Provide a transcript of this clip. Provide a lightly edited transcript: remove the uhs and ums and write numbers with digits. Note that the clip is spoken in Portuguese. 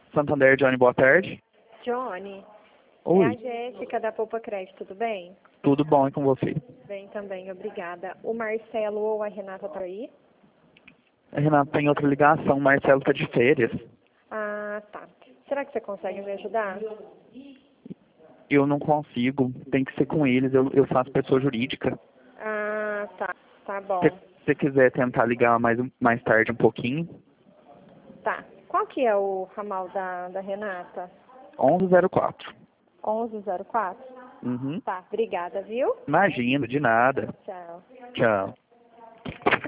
Santander, Johnny, boa tarde. Johnny, Oi, é a Jéssica da Poupa Crédito, tudo bem? tudo bom e com você? Bem também, obrigada. O Marcelo ou a Renata tá aí? Renato, tem outra ligação, o Marcelo tá de férias. Ah, tá. Será que você consegue me ajudar? Eu não consigo, tem que ser com eles, eu faço pessoa jurídica. Ah, tá. Tá bom. Se você quiser tentar ligar mais tarde um pouquinho, Tá. Qual que é o ramal da Renata? 1104. 1104? Uhum. Tá, obrigada, viu? Imagina, de nada. Tchau. Tchau.